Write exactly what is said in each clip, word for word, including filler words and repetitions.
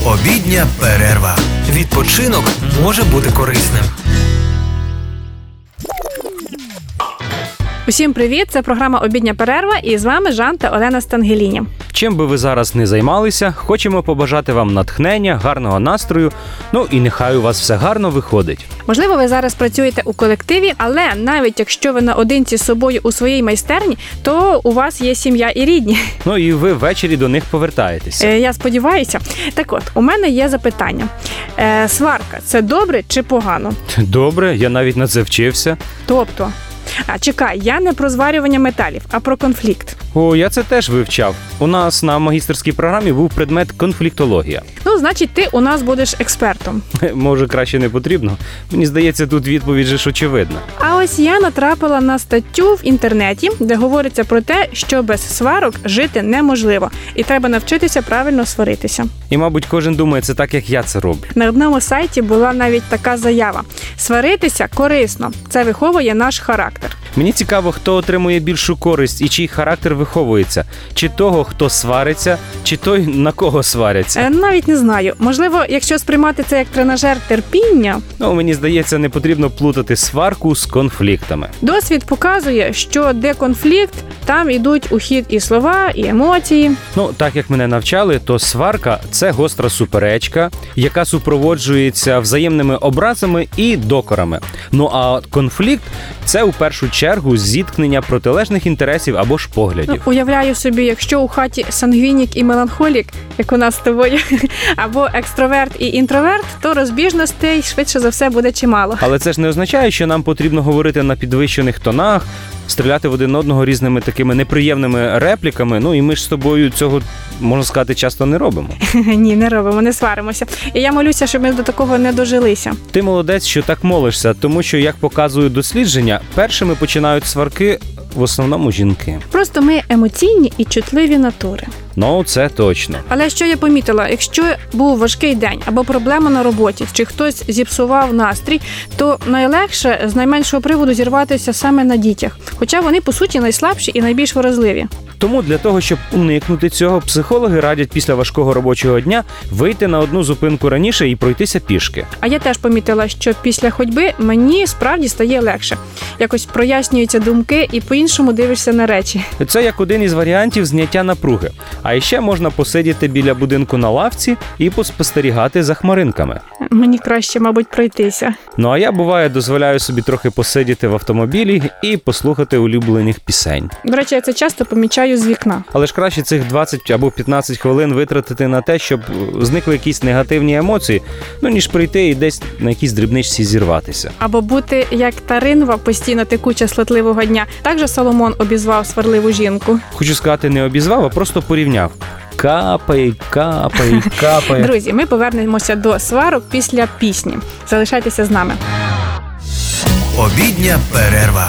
Обідня перерва. Відпочинок може бути корисним. Усім привіт! Це програма «Обідня перерва» і з вами Жан та Олена Стангеліні. Чим би ви зараз не займалися, хочемо побажати вам натхнення, гарного настрою, ну і нехай у вас все гарно виходить. Можливо, ви зараз працюєте у колективі, але навіть якщо ви наодинці з собою у своїй майстерні, то у вас є сім'я і рідні. Ну і ви ввечері до них повертаєтеся. Е, я сподіваюся. Так от, у мене є запитання. Е, сварка – це добре чи погано? Добре, я навіть на це вчився. Тобто? А, чекай, я не про зварювання металів, а про конфлікт. О, я це теж вивчав. У нас на магістерській програмі був предмет конфліктологія. Ну, значить, ти у нас будеш експертом. Може, краще не потрібно? Мені здається, тут відповідь же ж очевидна. А ось я натрапила на статтю в інтернеті, де говориться про те, що без сварок жити неможливо. І треба навчитися правильно сваритися. І, мабуть, кожен думає, це так, як я це роблю. На одному сайті була навіть така заява. Сваритися корисно. Це виховує наш характер. Мені цікаво, хто отримує більшу користь і чий характер виховується. Чи того, хто свариться, чи той, на кого сваряться. Е, навіть не знаю. Можливо, якщо сприймати це як тренажер терпіння... Ну, мені здається, не потрібно плутати сварку з конфліктами. Досвід показує, що де конфлікт, там ідуть у хід і слова, і емоції. Ну, так як мене навчали, то сварка – це гостра суперечка, яка супроводжується взаємними образами і докорами. Ну, а конфлікт – це у першу чергу зіткнення протилежних інтересів або ж поглядів. Ну, уявляю собі, якщо у хаті сангвінік і меланхолік, як у нас з тобою, або екстроверт і інтроверт, то розбіжностей швидше за все буде чимало. Але це ж не означає, що нам потрібно говорити на підвищених тонах, стріляти в один одного різними такими неприємними репліками. Ну і ми ж з тобою цього, можна сказати, часто не робимо. Ні, не робимо, не сваримося. І я молюся, щоб ми до такого не дожилися. Ти молодець, що так молишся, тому що, як показують дослідження, першими починають сварки в основному жінки. Просто ми емоційні і чутливі натури. Ну, це точно. Але що я помітила, якщо був важкий день або проблема на роботі, чи хтось зіпсував настрій, то найлегше з найменшого приводу зірватися саме на дітях. Хоча вони, по суті, найслабші і найбільш вразливі. Тому для того, щоб уникнути цього, психологи радять після важкого робочого дня вийти на одну зупинку раніше і пройтися пішки. А я теж помітила, що після ходьби мені справді стає легше. Якось прояснюються думки і по-іншому дивишся на речі. Це як один із варіантів зняття напруги. А ще можна посидіти біля будинку на лавці і поспостерігати за хмаринками. Мені краще, мабуть, пройтися. Ну а я, буває, дозволяю собі трохи посидіти в автомобілі і послухати улюблених пісень. До речі, я це часто помічаю з вікна. Але ж краще цих двадцять або п'ятнадцять хвилин витратити на те, щоб зникли якісь негативні емоції, ну ніж прийти і десь на якійсь дрібничці зірватися. Або бути як та ринва, постійно текуча слотливого дня. Так же Соломон обізвав сварливу жінку. Хочу сказати, не обізвав, а просто порівняв. Капає, капає, капає. Друзі, ми повернемося до сварок після пісні. Залишайтеся з нами. Обідня перерва.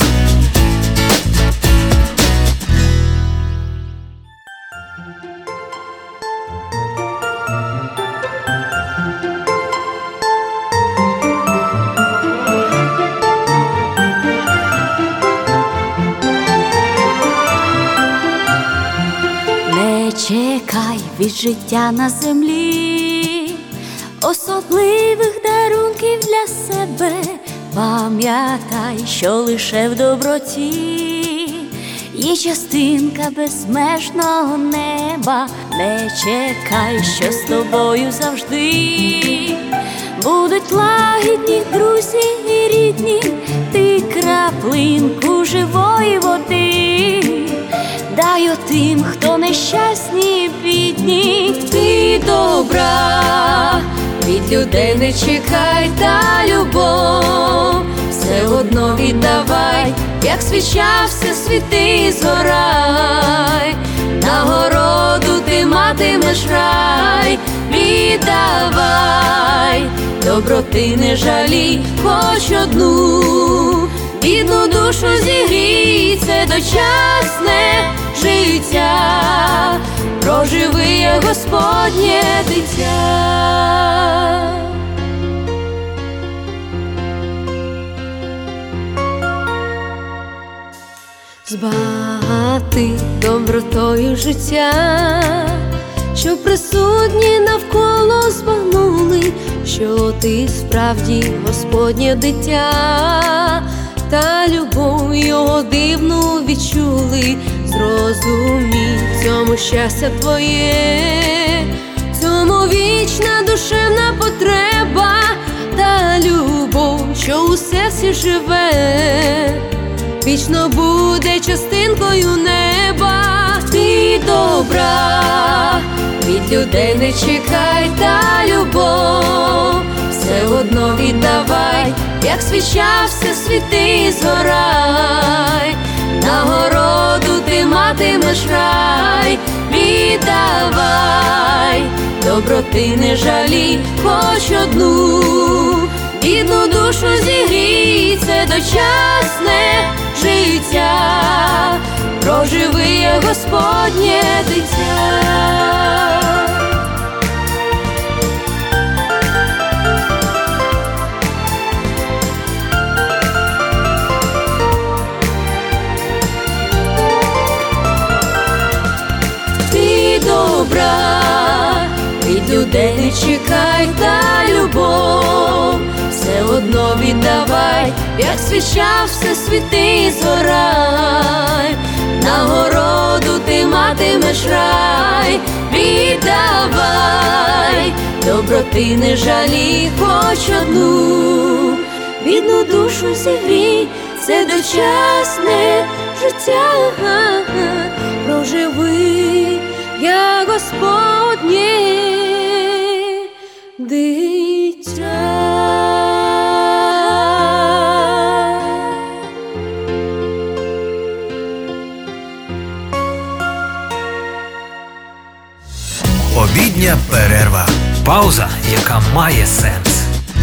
Чекай від життя на землі особливих дарунків для себе. Пам'ятай, що лише в доброті є частинка безмежного неба. Не чекай, що з тобою завжди будуть лагідні друзі і рідні. Ти краплинку живої води дай отим, хто нещасні, бідні. Ти добра, від людей не чекай, та любов все одно віддавай, як свіча все світи, згорай. Нагороду ти матимеш рай, віддавай, доброти не жалій, хоч одну бідну душу зігрій. Це дочасне життя, проживи є Господнє дитя. Збагати добротою життя, що присутні навколо збагати. ти справді Господнє дитя, та любов його дивну відчули, зрозумій в цьому щастя твоє, в цьому вічна душевна потреба, та любов, що у серці живе, вічно буде частинкою неба. Ти добра, від людей не чекай, та любов все одно віддавай, як свіча все світи згорай, нагороду ти матимеш рай. Віддавай, доброти не жалій, хоч одну, бідну душу зігрій, це дочасне життя, проживи як Господнє дитя. Ти добра, від людей не чекай, та любов все одно віддавай, як свіча все світи згорай, нагороду ти матимеш рай. Віддавай, доброти не жалій, хоч одну, бідну душу зігрій, це дочасне життя, проживи як Господнє дитя. Обідня перерва. Пауза, яка має сенс.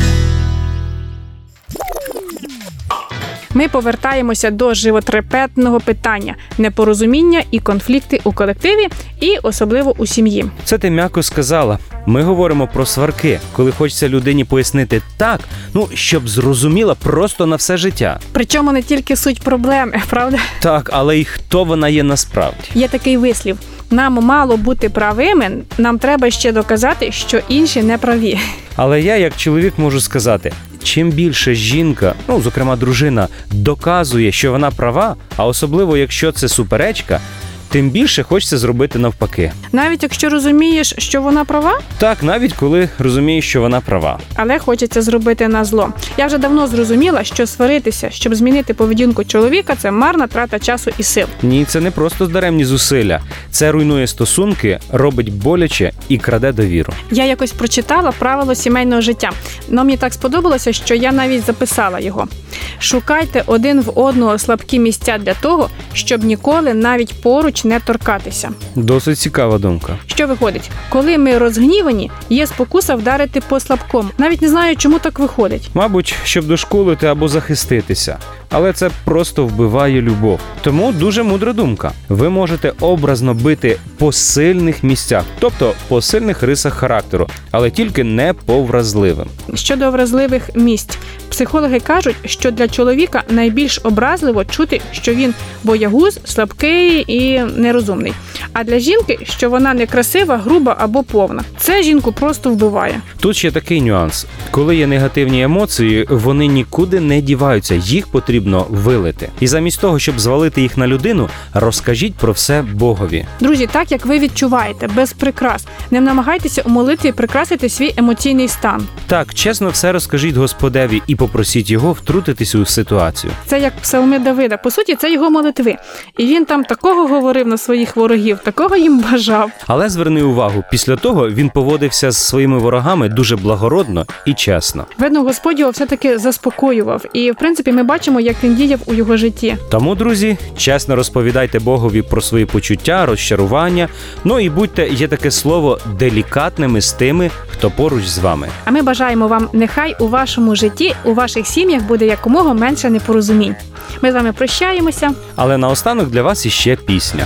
Ми повертаємося до животрепетного питання – непорозуміння і конфлікти у колективі і особливо у сім'ї. Це ти м'яко сказала. Ми говоримо про сварки, коли хочеться людині пояснити так, ну, щоб зрозуміла просто на все життя. Причому не тільки суть проблеми, правда? Так, але й хто вона є насправді. Є такий вислів – нам мало бути правими, нам треба ще доказати, що інші не праві. Але я, як чоловік, можу сказати, чим більше жінка, ну, зокрема дружина, доказує, що вона права, а особливо, якщо це суперечка, тим більше хочеться зробити навпаки. Навіть якщо розумієш, що вона права? Так, навіть коли розумієш, що вона права. Але хочеться зробити назло. Я вже давно зрозуміла, що сваритися, щоб змінити поведінку чоловіка – це марна трата часу і сил. Ні, це не просто даремні зусилля. Це руйнує стосунки, робить боляче і краде довіру. Я якось прочитала правило сімейного життя. Но мені так сподобалося, що я навіть записала його. Шукайте один в одного слабкі місця для того, щоб ніколи навіть поруч не торкатися. Досить цікава думка. Що виходить? Коли ми розгнівані, є спокуса вдарити по слабкому. Навіть не знаю, чому так виходить. Мабуть, щоб дошкулити або захиститися. Але це просто вбиває любов. Тому дуже мудра думка. Ви можете образно бити по сильних місцях, тобто по сильних рисах характеру, але тільки не по вразливим. Щодо вразливих місць. Психологи кажуть, що для чоловіка найбільш образливо чути, що він боягуз, слабкий і нерозумний. А для жінки, що вона некрасива, груба або повна. Це жінку просто вбиває. Тут ще такий нюанс. Коли є негативні емоції, вони нікуди не діваються, їх потрібно вилити. І замість того, щоб звалити їх на людину, розкажіть про все Богові. Друзі, так як ви відчуваєте, без прикрас. Не намагайтеся у молитві прикрасити свій емоційний стан. Так, чесно все розкажіть Господеві і попросіть його втрутитися у ситуацію. Це як псалми Давида. По суті, це його молитви. І він там такого говорив на своїх ворогів, такого їм бажав. Але зверни увагу, після того він поводився з своїми ворогами дуже благородно і чесно. Видно, Господь його все-таки заспокоював. І, в принципі, ми бачимо, як він діяв у його житті. Тому, друзі, чесно розповідайте Богові про свої почуття, розчарування. Ну і будьте, є таке слово, делікатними з тими, хто поруч з вами. А ми бажаємо вам, нехай у вашому житті, у ваших сім'ях буде якомога менше непорозумінь. Ми з вами прощаємося. Але наостанок для вас іще пісня.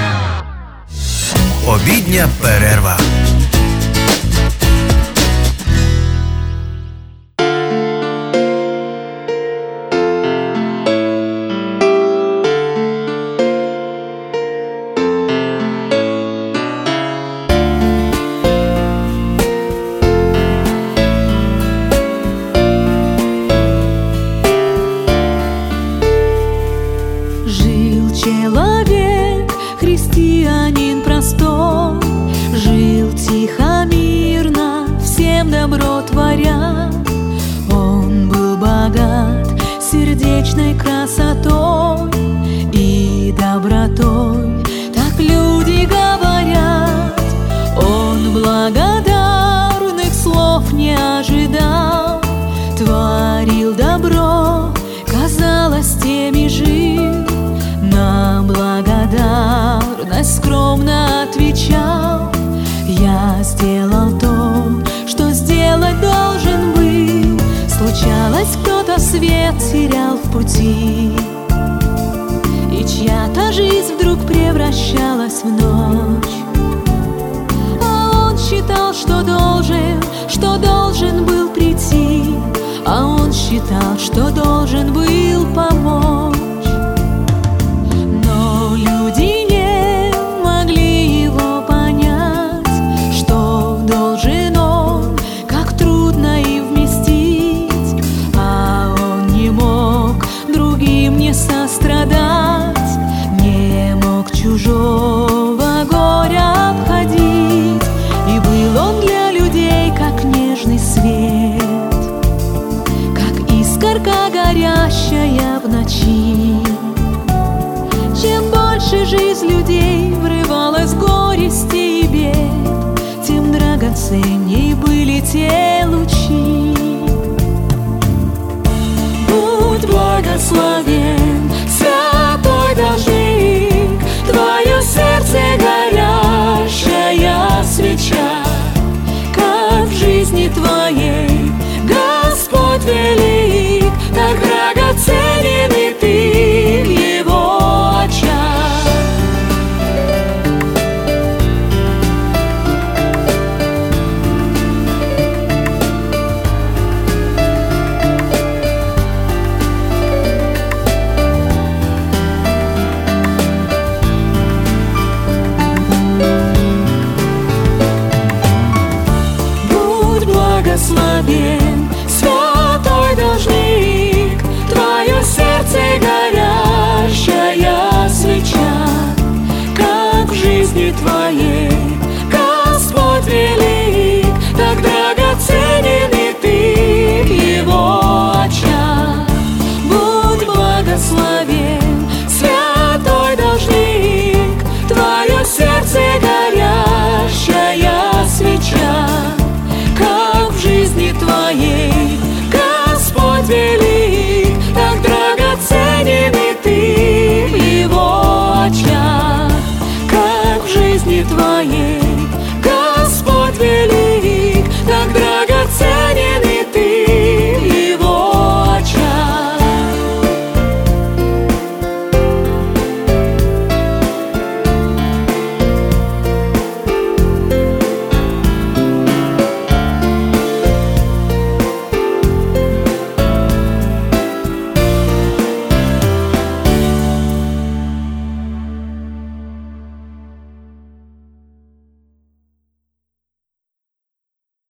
Обідня перерва. сердечной красотой и добротой. Так люди говорят, он благодарных слов не ожидал. Творил добро, казалось, тем и жил. На благодарность скромно отвечал: я сделал то, что сделать должен был. Случалось, кто-то свет терял в пути, и чья-то жизнь вдруг превращалась в ночь. А он считал, что должен, что должен был прийти, а он считал, что должен был помочь. Но люди не могли его понять, что должен он, как трудно и вместить. А он не мог другим не сострадать, не мог чужого горя обходить. И был он для людей, как нежный свет, искорка горящая в ночи. Чем больше жизнь людей врывалась в горести и бед, тем драгоценней были те лучи. Будь благословен, святой должник, твое сердце горящая свеча, как в жизни твоей Господь велик, так драгоценен и ты в его очах. Будь благословен, святой должник, твое сердце горящая свеча, как в жизни твоей Господь велик, так драгоценен и ты в его очах. Будь благословен, святой должник, твое сердце горящая свеча, как в жизни твоей Господь велик, так драгоценен и ты в его очах, как в жизни твоей